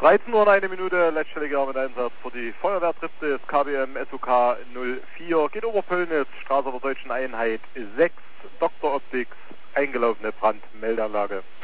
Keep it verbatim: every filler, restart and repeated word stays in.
dreizehn Uhr und eine Minute, letztstelliger mit Einsatz für die Feuerwehrtritte des K B M S U K null vier. Geht Oberpöllnitz, Straße der Deutschen Einheit sechs, Doktor Optics, eingelaufene Brandmeldeanlage.